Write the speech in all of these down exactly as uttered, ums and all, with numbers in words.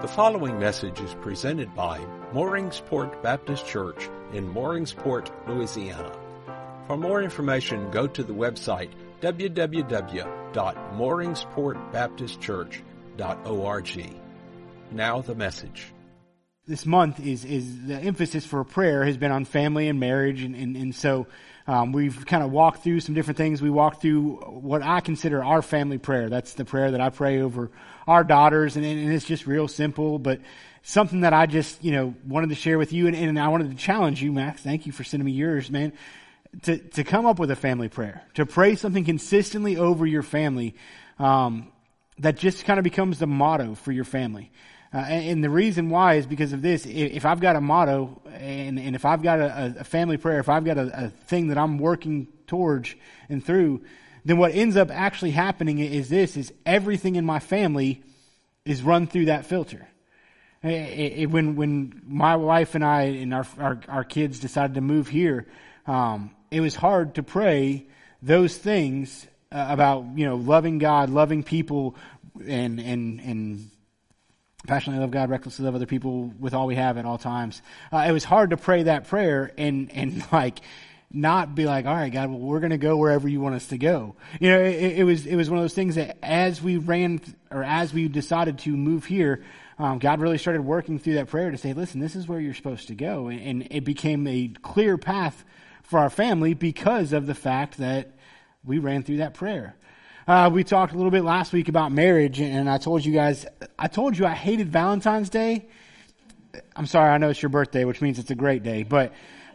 The following message is presented by Mooringsport Baptist Church in Mooringsport, Louisiana. For more information, go to the website w w w dot mooringsport baptist church dot org. Now the message. This month is is the emphasis for prayer has been on family and marriage, and, and, and so um, we've kind of walked through some different things. We walked through what I consider our family prayer. That's the prayer that I pray over our daughters, and, and it's just real simple, but something that I just, you know, wanted to share with you, and, and I wanted to challenge you, Max. Thank you for sending me yours, man. To to come up with a family prayer, to pray something consistently over your family, um, that just kind of becomes the motto for your family. Uh, and, and the reason why is because of this. If I've got a motto, and, and if I've got a, a family prayer, if I've got a, a thing that I'm working towards and through, then what ends up actually happening is this, is everything in my family is run through that filter. It, it, when when my wife and I and our our, our kids decided to move here, um, it was hard to pray those things uh, about, you know, loving God, loving people, and and and passionately love God, recklessly love other people with all we have at all times. Uh, it was hard to pray that prayer and and like not be like, all right, God, well, we're going to go wherever you want us to go. You know, it, it was it was one of those things that as we ran or as we decided to move here, um, God really started working through that prayer to say, listen, this is where you're supposed to go, and, and it became a clear path for our family because of the fact that we ran through that prayer. Uh, we talked a little bit last week about marriage, and I told you guys, I told you I hated Valentine's Day. I'm sorry, I know it's your birthday, which means it's a great day, but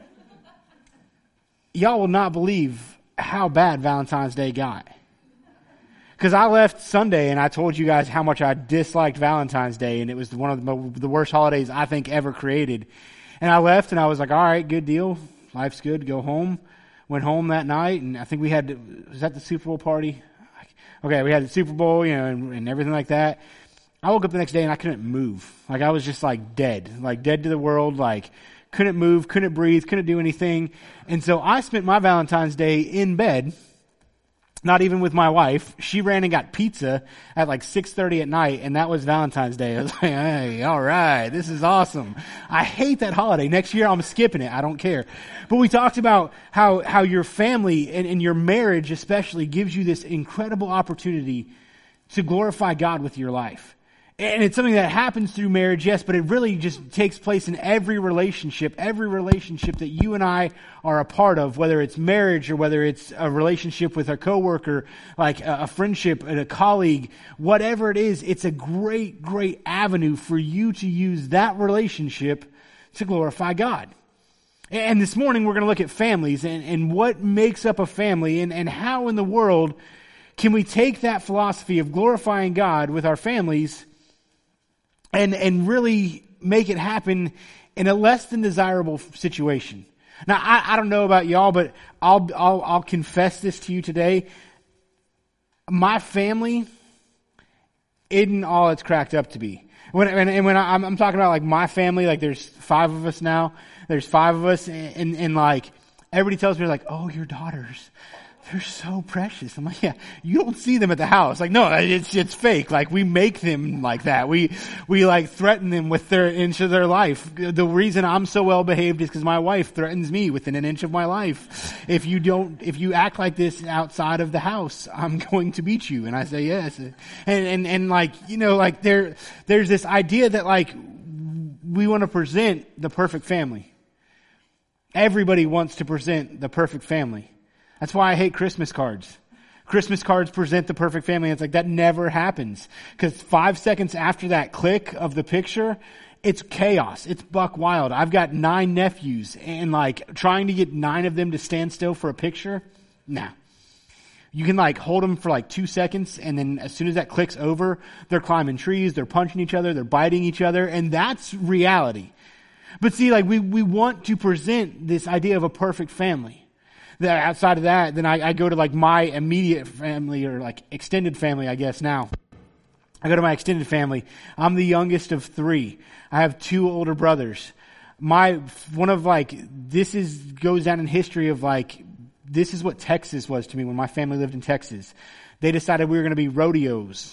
y'all will not believe how bad Valentine's Day got. Because I left Sunday, and I told you guys how much I disliked Valentine's Day, and it was one of the, the worst holidays I think ever created. And I left, and I was like, all right, good deal. Life's good. Go home. Went home that night, and I think we had, was that the Super Bowl party? Okay, we had the Super Bowl, you know, and, and everything like that. I woke up the next day and I couldn't move. Like I was just like dead, like dead to the world, like couldn't move, couldn't breathe, couldn't do anything. And so I spent my Valentine's Day in bed, not even with my wife. She ran and got pizza at like six thirty at night, and that was Valentine's Day. I was like, hey, all right, this is awesome. I hate that holiday. Next year I'm skipping it. I don't care. But we talked about how, how your family and, and your marriage especially gives you this incredible opportunity to glorify God with your life. And it's something that happens through marriage, yes, but it really just takes place in every relationship, every relationship that you and I are a part of, whether it's marriage or whether it's a relationship with a coworker, like a, a friendship and a colleague, whatever it is, it's a great, great avenue for you to use that relationship to glorify God. And this morning we're going to look at families and, and what makes up a family, and, and how in the world can we take that philosophy of glorifying God with our families and and really make it happen in a less than desirable situation. Now, I, I don't know about y'all, but I'll, I'll I'll confess this to you today. My family isn't all it's cracked up to be. When and, and when I, I'm, I'm talking about like my family, like there's five of us now. There's five of us, and, and, and like everybody tells me like, oh, your daughters, they're so precious. I'm like, yeah, you don't see them at the house. Like, no, it's it's fake. Like, we make them like that. We we like threaten them with their inch of their life. The reason I'm so well behaved is because my wife threatens me within an inch of my life. If you don't, if you act like this outside of the house, I'm going to beat you. And I say yes. And and and like, you know, like there there's this idea that like we want to present the perfect family. Everybody wants to present the perfect family. That's why I hate Christmas cards. Christmas cards present the perfect family. It's like that never happens. Because five seconds after that click of the picture, it's chaos. It's buck wild. I've got nine nephews, and like trying to get nine of them to stand still for a picture, nah. You can like hold them for like two seconds, and then as soon as that clicks over, they're climbing trees, they're punching each other, they're biting each other, and that's reality. But see, like we, we want to present this idea of a perfect family. That outside of that, then I, I go to like my immediate family, or like extended family, I guess now. I go to my extended family. I'm the youngest of three. I have two older brothers. My, one of like, this is, goes down in history of like, this is what Texas was to me when my family lived in Texas. They decided we were going to be rodeos.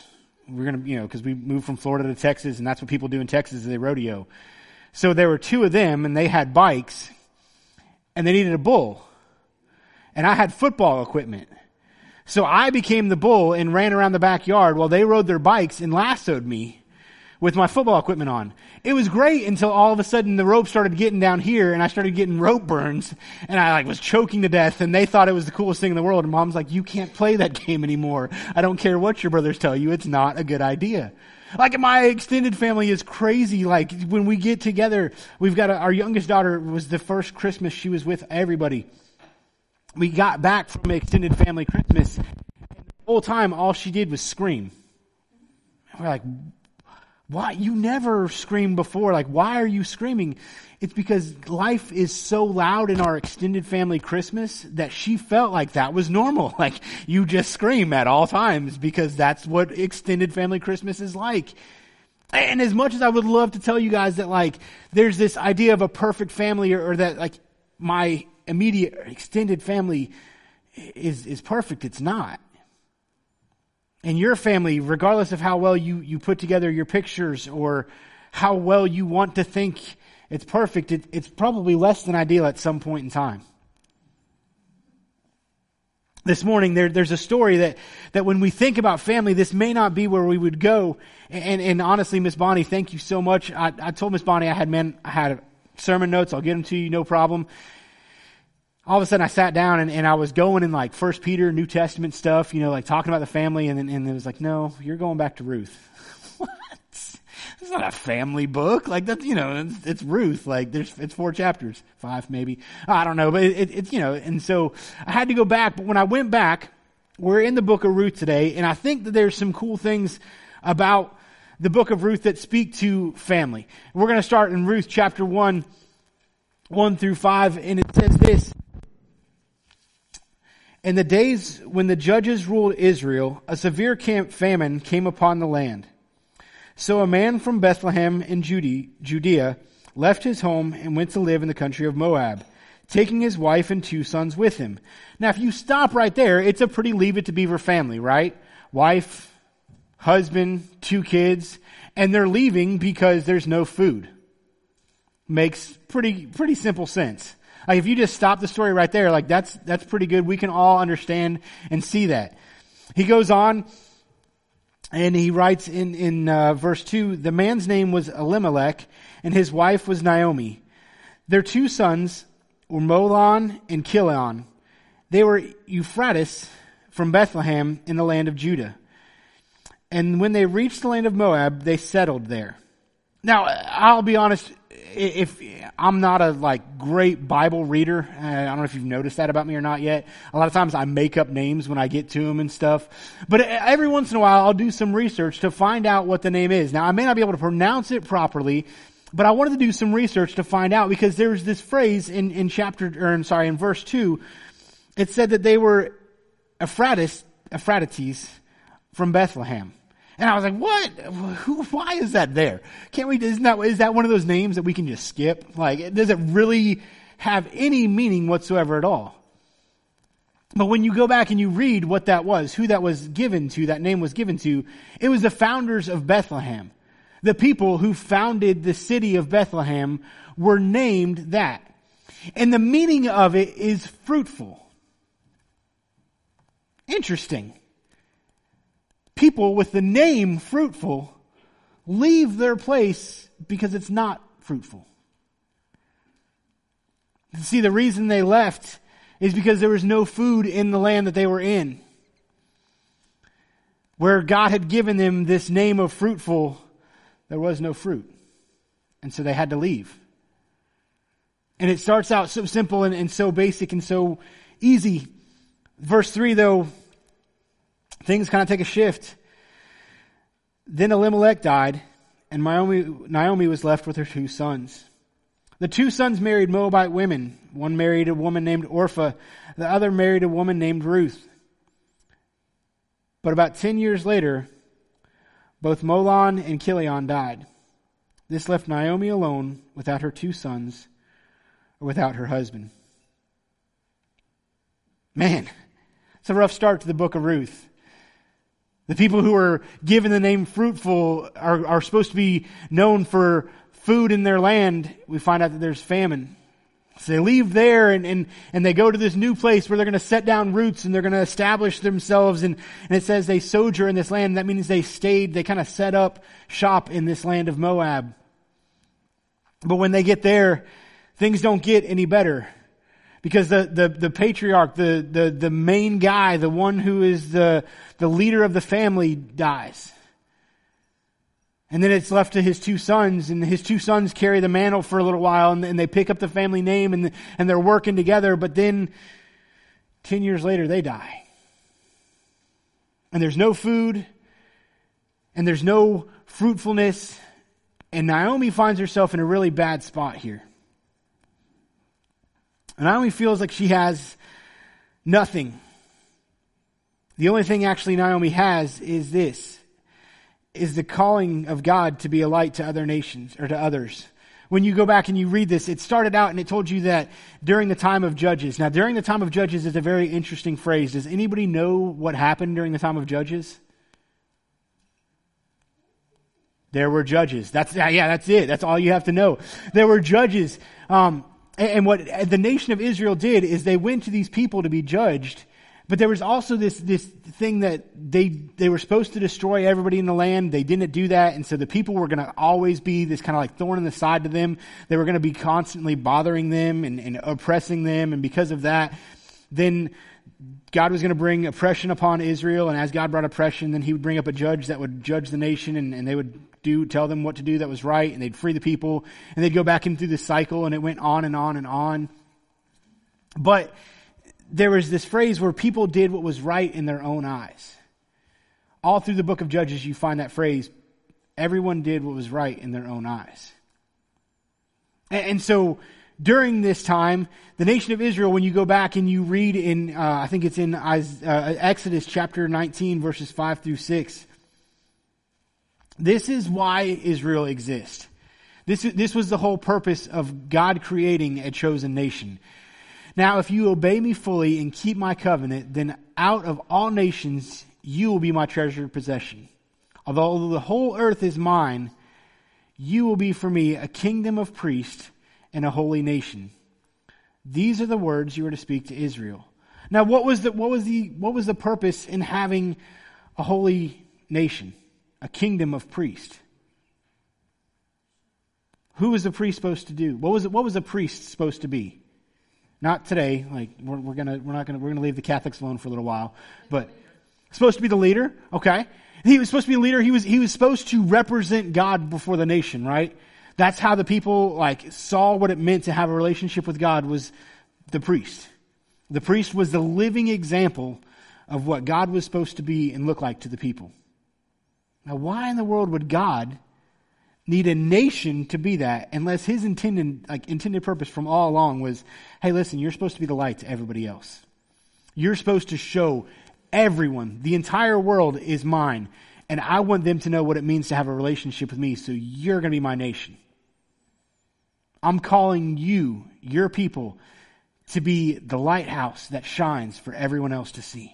We're going to, you know, because we moved from Florida to Texas, and that's what people do in Texas, is they rodeo. So there were two of them, and they had bikes, and they needed a bull. And I had football equipment. So I became the bull and ran around the backyard while they rode their bikes and lassoed me with my football equipment on. It was great until all of a sudden the rope started getting down here and I started getting rope burns and I like was choking to death, and they thought it was the coolest thing in the world. And Mom's like, you can't play that game anymore. I don't care what your brothers tell you. It's not a good idea. Like, my extended family is crazy. Like, when we get together, we've got a, our youngest daughter was the first Christmas she was with everybody. We got back from extended family Christmas, and the whole time all she did was scream. And we're like, why? You never screamed before. Like, why are you screaming? It's because life is so loud in our extended family Christmas that she felt like that was normal. Like, you just scream at all times because that's what extended family Christmas is like. And as much as I would love to tell you guys that, like, there's this idea of a perfect family, or, or that, like, my immediate extended family is, is perfect, it's not. And your family, regardless of how well you, you put together your pictures or how well you want to think it's perfect, it, it's probably less than ideal at some point in time. This morning, there, there's a story that, that when we think about family, this may not be where we would go. And, and honestly, Miss Bonnie, thank you so much. I, I told Miss Bonnie I had man, I had sermon notes. I'll get them to you, no problem. All of a sudden I sat down and, and I was going in like First Peter, New Testament stuff, you know, like talking about the family, and, and, and it was like, no, you're going back to Ruth. What? It's not a family book. Like, that's, you know, it's, it's Ruth. Like, there's, it's four chapters, five maybe. I don't know, but it, it, it's, you know, and so I had to go back. But when I went back, we're in the book of Ruth today, and I think that there's some cool things about the book of Ruth that speak to family. We're going to start in Ruth chapter one, one through five, and it says this. In the days when the judges ruled Israel, a severe camp famine came upon the land. So a man from Bethlehem in Judea left his home and went to live in the country of Moab, taking his wife and two sons with him. Now, if you stop right there, it's a pretty Leave It to Beaver family, right? Wife, husband, two kids, and they're leaving because there's no food. Makes pretty, pretty simple sense. Like, if you just stop the story right there, like, that's, that's pretty good. We can all understand and see that. He goes on and he writes in, in, uh, verse two, the man's name was Elimelech and his wife was Naomi. Their two sons were Mahlon and Chilion. They were Euphrates from Bethlehem in the land of Judah. And when they reached the land of Moab, they settled there. Now, I'll be honest, if I'm not a like great Bible reader, I don't know if you've noticed that about me or not yet. A lot of times I make up names when I get to them and stuff. But every once in a while I'll do some research to find out what the name is. Now, I may not be able to pronounce it properly, but I wanted to do some research to find out, because there's this phrase in, in chapter, or I'm sorry, in verse two. It said that they were Euphrates, Euphrates from Bethlehem. And I was like, what? Who, why is that there? Can't we, isn't that, is that one of those names that we can just skip? Like, does it really have any meaning whatsoever at all? But when you go back and you read what that was, who that was given to, that name was given to, it was the founders of Bethlehem. The people who founded the city of Bethlehem were named that. And the meaning of it is fruitful. Interesting. People with the name fruitful leave their place because it's not fruitful. See, the reason they left is because there was no food in the land that they were in. Where God had given them this name of fruitful, there was no fruit. And so they had to leave. And it starts out so simple and, and so basic and so easy. Verse three, though, things kind of take a shift. Then Elimelech died, and Naomi, Naomi was left with her two sons. The two sons married Moabite women. One married a woman named Orpah. The other married a woman named Ruth. But about ten years later, both Mahlon and Chilion died. This left Naomi alone without her two sons or without her husband. Man, it's a rough start to the book of Ruth. The people who are given the name fruitful are, are supposed to be known for food in their land. We find out that there's famine. So they leave there and, and, and they go to this new place where they're going to set down roots and they're going to establish themselves. And, and it says they sojourn in this land. That means they stayed, they kind of set up shop in this land of Moab. But when they get there, things don't get any better. Because the, the, the patriarch, the, the, the main guy, the one who is the, the leader of the family dies. And then it's left to his two sons, and his two sons carry the mantle for a little while, and, and they pick up the family name, and, and they're working together, but then ten years later they die. And there's no food, and there's no fruitfulness, and Naomi finds herself in a really bad spot here. And Naomi feels like she has nothing. The only thing actually Naomi has is this, is the calling of God to be a light to other nations, or to others. When you go back and you read this, it started out and it told you that during the time of Judges. Now, during the time of Judges is a very interesting phrase. Does anybody know what happened during the time of Judges? There were judges. That's, yeah, that's it. That's all you have to know. There were judges. Um, And what the nation of Israel did is they went to these people to be judged, but there was also this this thing that they they were supposed to destroy everybody in the land. They didn't do that, and so the people were going to always be this kind of like thorn in the side to them. They were going to be constantly bothering them and, and oppressing them, and because of that, then God was going to bring oppression upon Israel, and as God brought oppression, then he would bring up a judge that would judge the nation, and, and they would do tell them what to do that was right, and they'd free the people, and they'd go back in through the cycle, and it went on and on and on. But there was this phrase where people did what was right in their own eyes. All through the book of Judges, you find that phrase, everyone did what was right in their own eyes. And, and so during this time, the nation of Israel, when you go back and you read in, uh, I think it's in uh, Exodus chapter nineteen, verses five through six, this is why Israel exists. This, this was the whole purpose of God creating a chosen nation. Now, if you obey me fully and keep my covenant, then out of all nations you will be my treasured possession. Although the whole earth is mine, you will be for me a kingdom of priests and a holy nation. These are the words you are to speak to Israel. Now, what was the what was the what was the purpose in having a holy nation, a kingdom of priests? Who was the priest supposed to do? What was it? What was a priest supposed to be? Not today. Like we're, we're gonna we're not gonna we're gonna leave the Catholics alone for a little while, but supposed to be the leader. Okay, he was supposed to be a leader. He was he was supposed to represent God before the nation, right? That's how the people like saw what it meant to have a relationship with God, was the priest. The priest was the living example of what God was supposed to be and look like to the people. Now, why in the world would God need a nation to be that unless his intended like intended purpose from all along was, hey, listen, you're supposed to be the light to everybody else. You're supposed to show everyone, the entire world is mine, and I want them to know what it means to have a relationship with me, so you're going to be my nation. I'm calling you, your people, to be the lighthouse that shines for everyone else to see.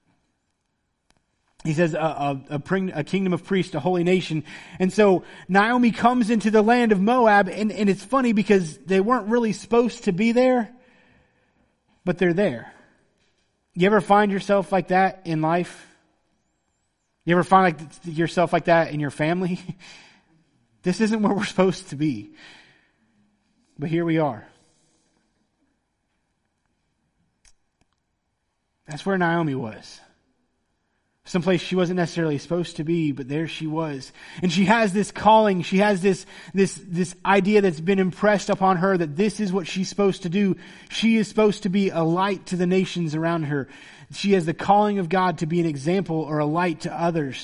He says a, a, a, a kingdom of priests, a holy nation. And so Naomi comes into the land of Moab, and, and it's funny because they weren't really supposed to be there, but they're there. You ever find yourself like that in life? You ever find like yourself like that in your family? This isn't where we're supposed to be. But here we are. That's where Naomi was. Someplace she wasn't necessarily supposed to be, but there she was. And she has this calling, she has this, this, this idea that's been impressed upon her that this is what she's supposed to do. She is supposed to be a light to the nations around her. She has the calling of God to be an example or a light to others.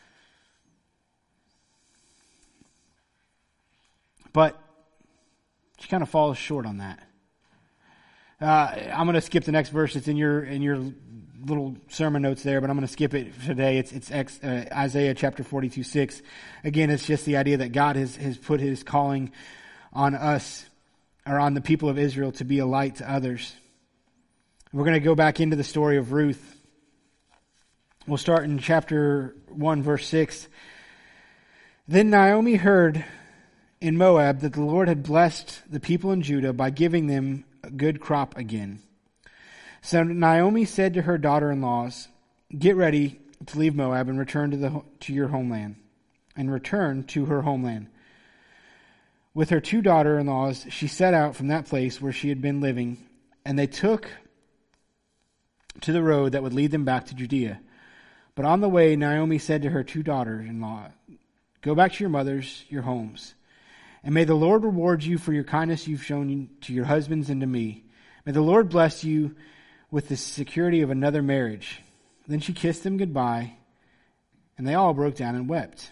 But she kind of falls short on that. Uh, I'm going to skip the next verse. It's in your in your little sermon notes there, but I'm going to skip it today. It's it's ex, uh, Isaiah chapter forty-two six. Again, it's just the idea that God has has put His calling on us, or on the people of Israel, to be a light to others. We're going to go back into the story of Ruth. We'll start in chapter one, verse six. Then Naomi heard in Moab that the Lord had blessed the people in Judah by giving them a good crop again. So Naomi said to her daughter-in-laws, "Get ready to leave Moab and return to the to your homeland," and return to her homeland. With her two daughter-in-laws, she set out from that place where she had been living, and they took to the road that would lead them back to Judea. But on the way, Naomi said to her two daughters-in-law, "Go back to your mothers, your homes, and may the Lord reward you for your kindness you've shown to your husbands and to me. May the Lord bless you with the security of another marriage." Then she kissed them goodbye, and they all broke down and wept.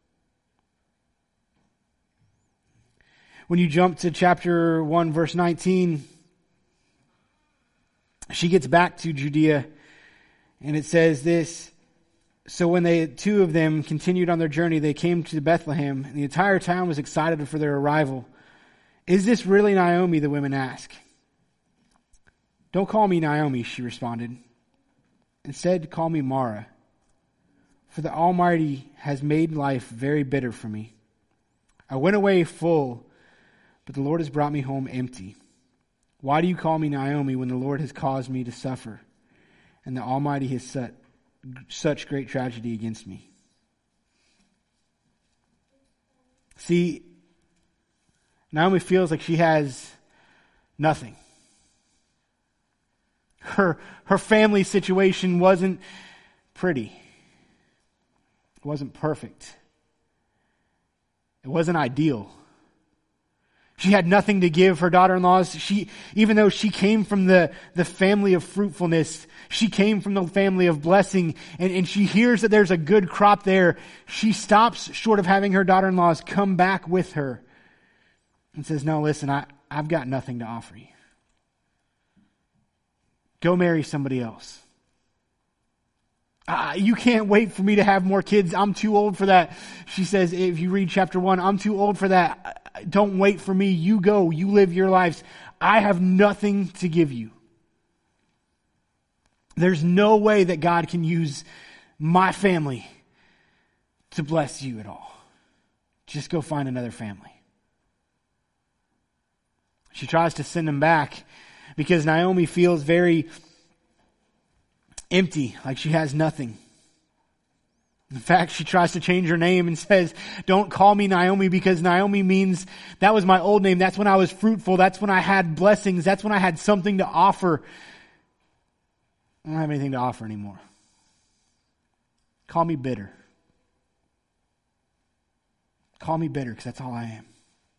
When you jump to chapter one, verse nineteen, she gets back to Judea, and it says this: "So when they two of them continued on their journey, they came to Bethlehem, and the entire town was excited for their arrival. 'Is this really Naomi?' the women asked. 'Don't call me Naomi,' she responded. 'Instead, call me Mara, for the Almighty has made life very bitter for me. I went away full, but the Lord has brought me home empty. Why do you call me Naomi when the Lord has caused me to suffer, and the Almighty has set such great tragedy against me?'" See, Naomi feels like she has nothing. Her, her family situation wasn't pretty. It wasn't perfect. It wasn't ideal. She had nothing to give her daughter-in-laws. She, even though she came from the, the family of fruitfulness, she came from the family of blessing, and, and she hears that there's a good crop there. She stops short of having her daughter-in-laws come back with her and says, "No, listen, I, I've got nothing to offer you. Go marry somebody else. Uh, you can't wait for me to have more kids. I'm too old for that." She says, if you read chapter one, "I'm too old for that. Don't wait for me. You go. You live your lives. I have nothing to give you. There's no way that God can use my family to bless you at all. Just go find another family." She tries to send him back because Naomi feels very empty, like she has nothing. In fact, she tries to change her name and says, "Don't call me Naomi," because Naomi means that was my old name. That's when I was fruitful. That's when I had blessings. That's when I had something to offer. I don't have anything to offer anymore. Call me bitter. Call me bitter, because that's all I am.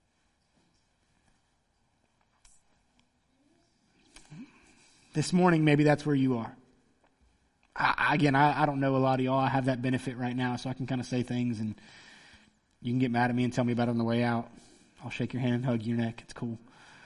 This morning, maybe that's where you are. I, again, I, I don't know a lot of y'all. I have that benefit right now, so I can kind of say things, and you can get mad at me and tell me about it on the way out. I'll shake your hand and hug your neck. It's cool.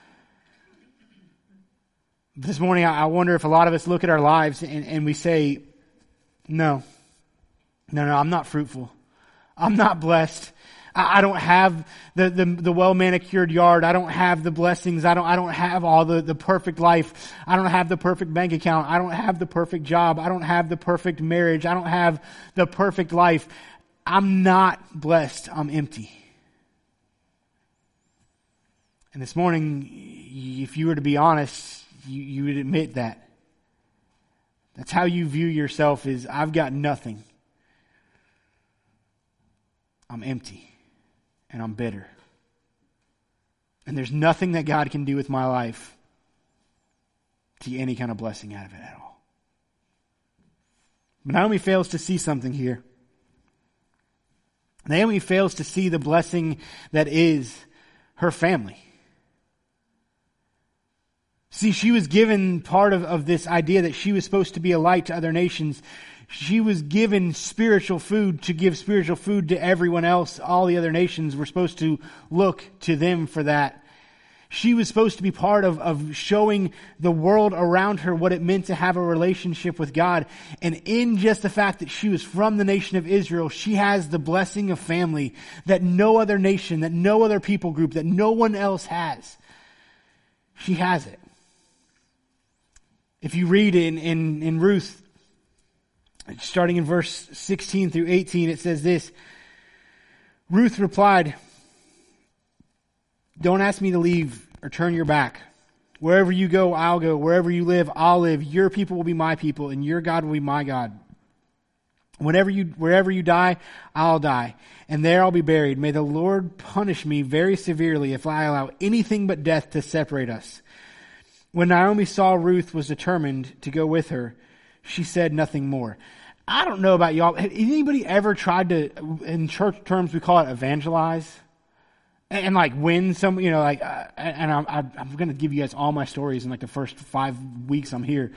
But this morning, I, I wonder if a lot of us look at our lives and, and we say, no, no, no, I'm not fruitful. I'm not blessed. I don't have the, the, the well-manicured yard. I don't have the blessings. I don't, I don't have all the, the perfect life. I don't have the perfect bank account. I don't have the perfect job. I don't have the perfect marriage. I don't have the perfect life. I'm not blessed. I'm empty. And this morning, if you were to be honest, you, you would admit that. That's how you view yourself, is I've got nothing. I'm empty. And I'm bitter. And there's nothing that God can do with my life to get any kind of blessing out of it at all. But Naomi fails to see something here. Naomi fails to see the blessing that is her family. See, she was given part of, of this idea that she was supposed to be a light to other nations. She was given spiritual food to give spiritual food to everyone else. All the other nations were supposed to look to them for that. She was supposed to be part of, of showing the world around her what it meant to have a relationship with God. And in just the fact that she was from the nation of Israel, she has the blessing of family that no other nation, that no other people group, that no one else has. She has it. If you read in, in, in Ruth, Starting in verse sixteen through eighteen, it says this. Ruth replied, "Don't ask me to leave or turn your back. Wherever you go, I'll go. Wherever you live, I'll live. Your people will be my people, and your God will be my God. Whenever you, wherever you die, I'll die, and there I'll be buried. May the Lord punish me very severely if I allow anything but death to separate us." When Naomi saw Ruth was determined to go with her, she said nothing more. I don't know about y'all. Has anybody ever tried to, in church terms, we call it evangelize? And, and like win some, you know, like, uh, and I'm, I'm going to give you guys all my stories in like the first five weeks I'm here.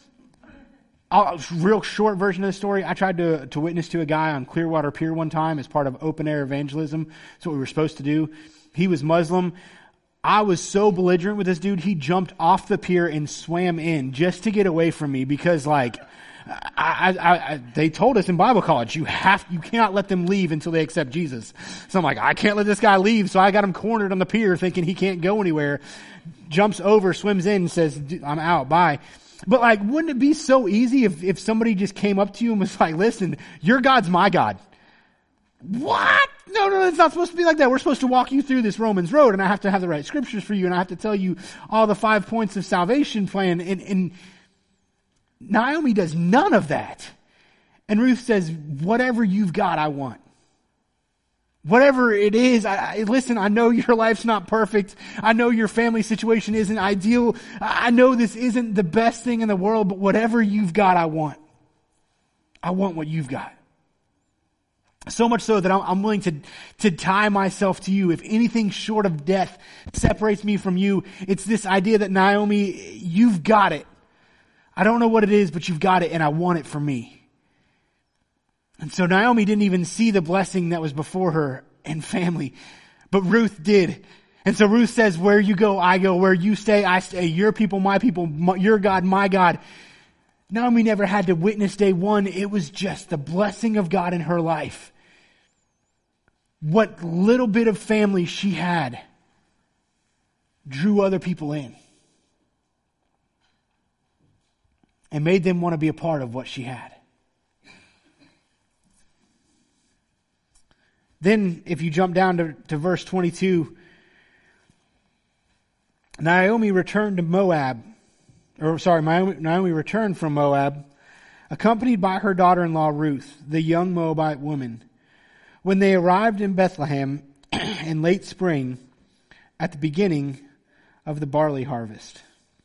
I'll, real short version of the story. I tried to, to witness to a guy on Clearwater Pier one time as part of open air evangelism. That's what we were supposed to do. He was Muslim. I was so belligerent with this dude, he jumped off the pier and swam in just to get away from me because, like, I, I, I, they told us in Bible college, you have, you cannot let them leave until they accept Jesus. So I'm like, I can't let this guy leave. So I got him cornered on the pier thinking he can't go anywhere. Jumps over, swims in, and says, "I'm out, bye." But like, wouldn't it be so easy if, if somebody just came up to you and was like, "Listen, your God's my God." What? No, no, it's not supposed to be like that. We're supposed to walk you through this Romans road, and I have to have the right scriptures for you, and I have to tell you all the five points of salvation plan. And, and Naomi does none of that. And Ruth says, "Whatever you've got, I want. Whatever it is, I, I, listen, I know your life's not perfect. I know your family situation isn't ideal. I know this isn't the best thing in the world, but whatever you've got, I want. I want what you've got." So much so that I'm willing to, to tie myself to you. If anything short of death separates me from you, it's this idea that, Naomi, you've got it. I don't know what it is, but you've got it, and I want it for me. And so Naomi didn't even see the blessing that was before her and family, but Ruth did. And so Ruth says, "Where you go, I go. Where you stay, I stay. Your people, my people. My, your God, my God." Naomi never had to witness day one. It was just the blessing of God in her life. What little bit of family she had drew other people in and made them want to be a part of what she had. Then, if you jump down to, to verse twenty-two, Naomi returned to Moab, or sorry, Naomi, Naomi returned from Moab, accompanied by her daughter-in-law Ruth, the young Moabite woman. When they arrived in Bethlehem in late spring, at the beginning of the barley harvest.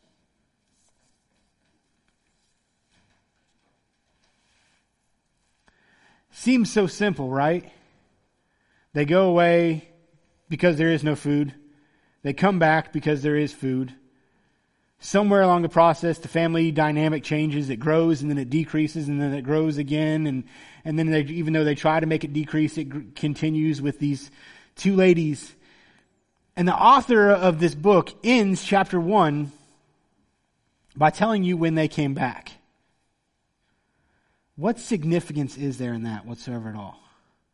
Seems so simple, right? They go away because there is no food. They come back because there is food. Somewhere along the process, the family dynamic changes. It grows and then it decreases and then it grows again. And, and then they, even though they try to make it decrease, it g- continues with these two ladies. And the author of this book ends chapter one by telling you when they came back. What significance is there in that whatsoever at all?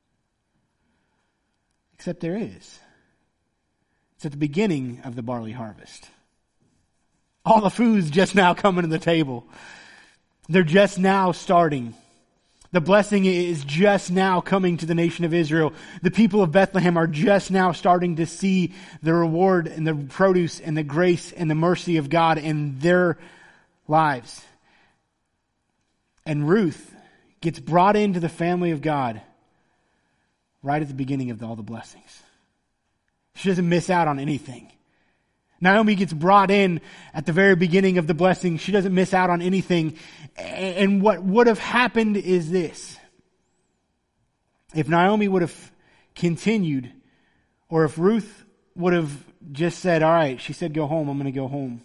Except there is. It's at the beginning of the barley harvest. All the food's just now coming to the table. They're just now starting. The blessing is just now coming to the nation of Israel. The people of Bethlehem are just now starting to see the reward and the produce and the grace and the mercy of God in their lives. And Ruth gets brought into the family of God right at the beginning of all the blessings. She doesn't miss out on anything. Naomi gets brought in at the very beginning of the blessing. She doesn't miss out on anything. And what would have happened is this. If Naomi would have continued, or if Ruth would have just said, all right, she said go home, I'm going to go home,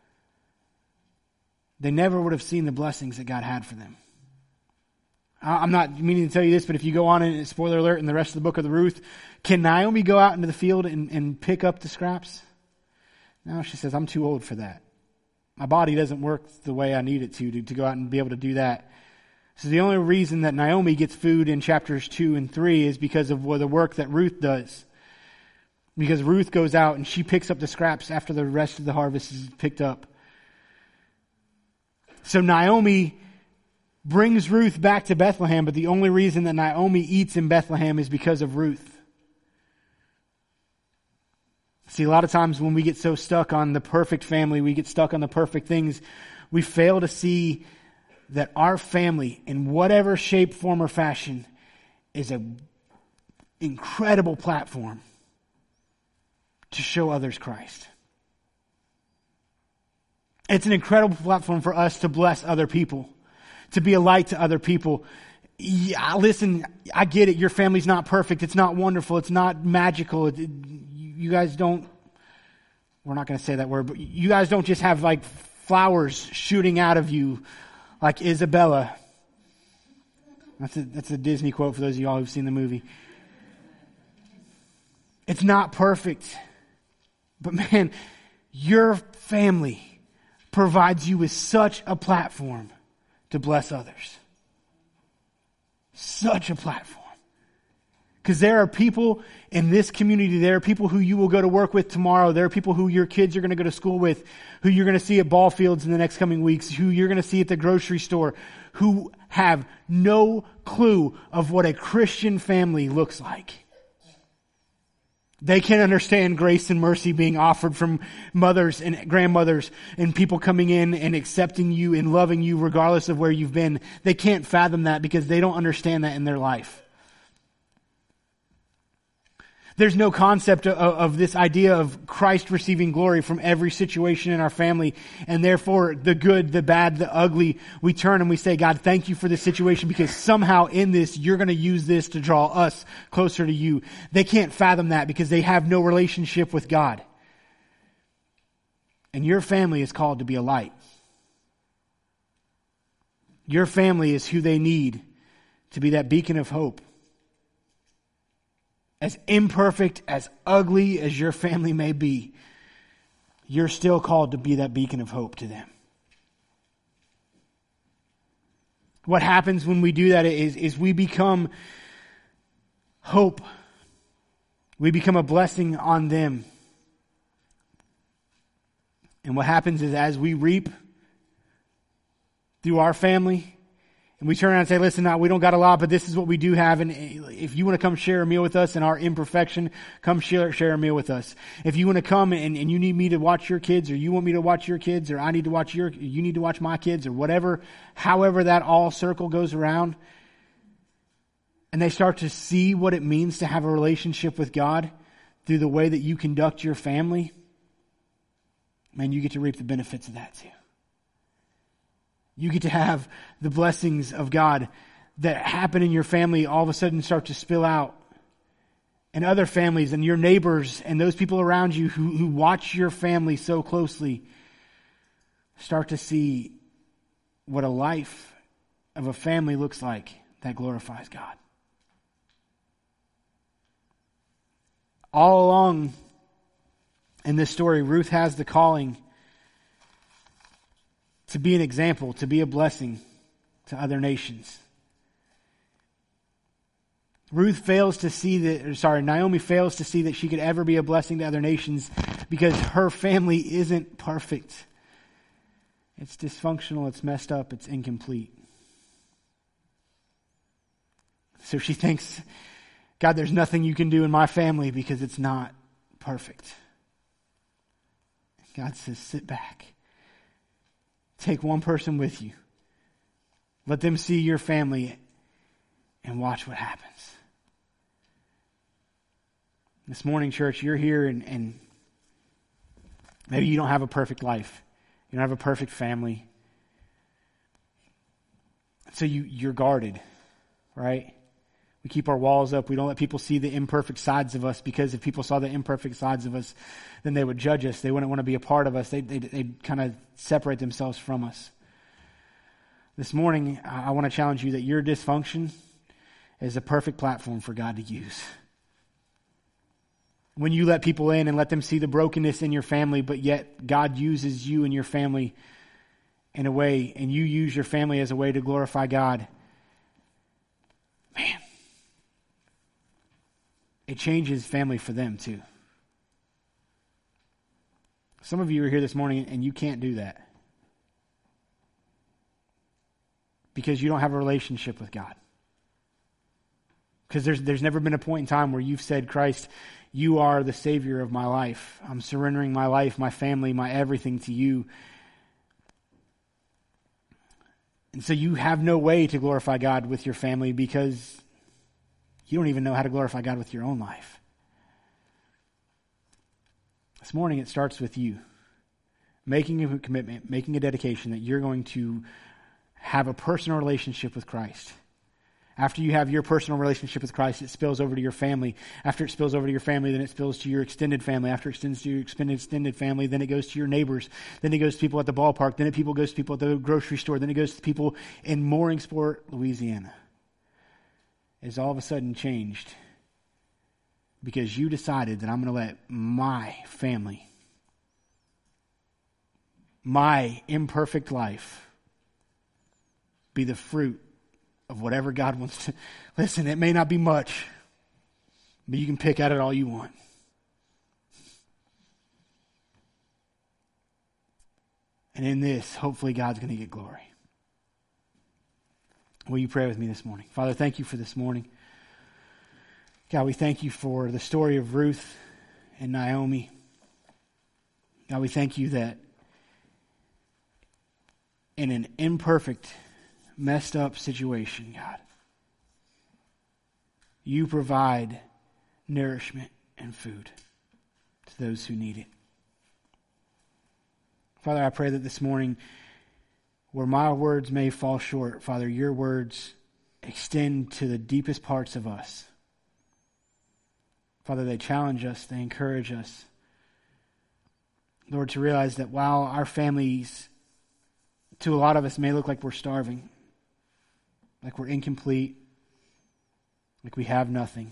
they never would have seen the blessings that God had for them. I'm not meaning to tell you this, but if you go on and spoiler alert in the rest of the book of the Ruth, can Naomi go out into the field and, and pick up the scraps? No, she says, I'm too old for that. My body doesn't work the way I need it to, to, to go out and be able to do that. So the only reason that Naomi gets food in chapters two and three is because of the work that Ruth does. Because Ruth goes out and she picks up the scraps after the rest of the harvest is picked up. So Naomi brings Ruth back to Bethlehem, but the only reason that Naomi eats in Bethlehem is because of Ruth. See, a lot of times when we get so stuck on the perfect family, we get stuck on the perfect things, we fail to see that our family, in whatever shape, form, or fashion, is an incredible platform to show others Christ. It's an incredible platform for us to bless other people, to be a light to other people. Yeah, listen, I get it. Your family's not perfect. It's not wonderful. It's not magical. It, it, you guys don't, we're not going to say that word, but you guys don't just have like flowers shooting out of you like Isabella. That's a, that's a Disney quote for those of y'all who've seen the movie. It's not perfect. But man, your family provides you with such a platform to bless others. Such a platform. Because there are people in this community, there are people who you will go to work with tomorrow. There are people who your kids are going to go to school with, who you're going to see at ball fields in the next coming weeks, who you're going to see at the grocery store, who have no clue of what a Christian family looks like. They can't understand grace and mercy being offered from mothers and grandmothers and people coming in and accepting you and loving you regardless of where you've been. They can't fathom that because they don't understand that in their life. There's no concept of, of this idea of Christ receiving glory from every situation in our family. And therefore, the good, the bad, the ugly, we turn and we say, God, thank you for this situation because somehow in this, you're going to use this to draw us closer to you. They can't fathom that because they have no relationship with God. And your family is called to be a light. Your family is who they need to be that beacon of hope. As imperfect, as ugly as your family may be, you're still called to be that beacon of hope to them. What happens when we do that is, is we become hope. We become a blessing on them. And what happens is as we reap through our family, and we turn around and say, listen, now we don't got a lot, but this is what we do have. And if you want to come share a meal with us in our imperfection, come share, share a meal with us. If you want to come and, and you need me to watch your kids, or you want me to watch your kids, or I need to watch your, you need to watch my kids, or whatever, however that all circle goes around, and they start to see what it means to have a relationship with God through the way that you conduct your family, man, you get to reap the benefits of that too. You get to have the blessings of God that happen in your family all of a sudden start to spill out. And other families and your neighbors and those people around you who, who watch your family so closely start to see what a life of a family looks like that glorifies God. All along in this story, Ruth has the calling to be an example, to be a blessing to other nations. Ruth fails to see that, or sorry, Naomi fails to see that she could ever be a blessing to other nations because her family isn't perfect. It's dysfunctional, it's messed up, it's incomplete. So she thinks, God, there's nothing you can do in my family because it's not perfect. God says, sit back. Take one person with you. Let them see your family and watch what happens. This morning, church, you're here and, and maybe you don't have a perfect life. You don't have a perfect family. So you, you're guarded, right? We keep our walls up. We don't let people see the imperfect sides of us because if people saw the imperfect sides of us, then they would judge us. They wouldn't want to be a part of us. They'd, they'd, they'd kind of separate themselves from us. This morning, I want to challenge you that your dysfunction is a perfect platform for God to use. When you let people in and let them see the brokenness in your family, but yet God uses you and your family in a way, and you use your family as a way to glorify God, man, it changes family for them too. Some of you are here this morning and you can't do that. because you don't have a relationship with God. Because there's, there's never been a point in time where you've said, Christ, you are the Savior of my life. I'm surrendering my life, my family, my everything to you. And so you have no way to glorify God with your family because you don't even know how to glorify God with your own life. This morning it starts with you. Making a commitment, making a dedication that you're going to have a personal relationship with Christ. After you have your personal relationship with Christ, it spills over to your family. After it spills over to your family, then it spills to your extended family. After it extends to your extended family, then it goes to your neighbors. Then it goes to people at the ballpark. Then it people goes to people at the grocery store. Then it goes to people in Mooringsport, Louisiana. It's all of a sudden changed because you decided that I'm going to let my family, my imperfect life, be the fruit of whatever God wants to. Listen, it may not be much, but you can pick at it all you want. And in this, hopefully God's going to get glory. Will you pray with me this morning? Father, thank you for this morning. God, we thank you for the story of Ruth and Naomi. God, we thank you that in an imperfect, messed up situation, God, you provide nourishment and food to those who need it. Father, I pray that this morning, where my words may fall short, Father, your words extend to the deepest parts of us. Father, they challenge us, they encourage us, Lord, to realize that while our families, to a lot of us, may look like we're starving, like we're incomplete, like we have nothing,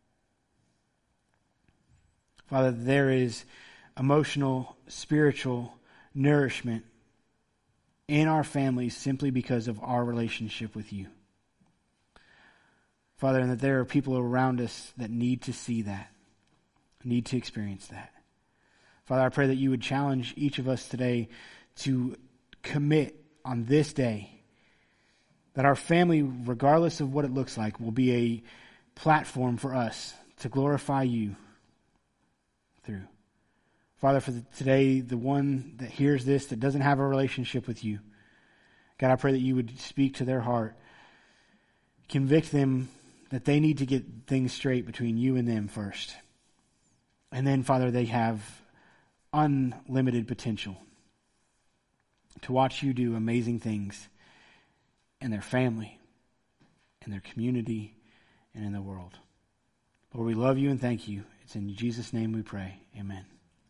Father, there is emotional, spiritual nourishment in our families simply because of our relationship with you. Father, and that there are people around us that need to see that, need to experience that. Father, I pray that you would challenge each of us today to commit on this day that our family, regardless of what it looks like, will be a platform for us to glorify you through. Father, for the, today, the one that hears this that doesn't have a relationship with you, God, I pray that you would speak to their heart. Convict them that they need to get things straight between you and them first. And then, Father, they have unlimited potential to watch you do amazing things in their family, in their community, and in the world. Lord, we love you and thank you. It's in Jesus' name we pray. Amen.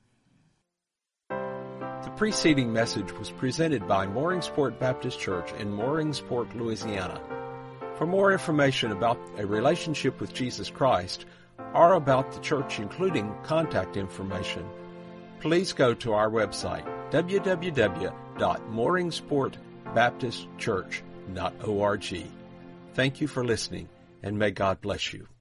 The preceding message was presented by Mooringsport Baptist Church in Mooringsport, Louisiana. For more information about a relationship with Jesus Christ or about the church, including contact information, please go to our website, w w w dot mooringsport baptist church dot org. Thank you for listening, and may God bless you.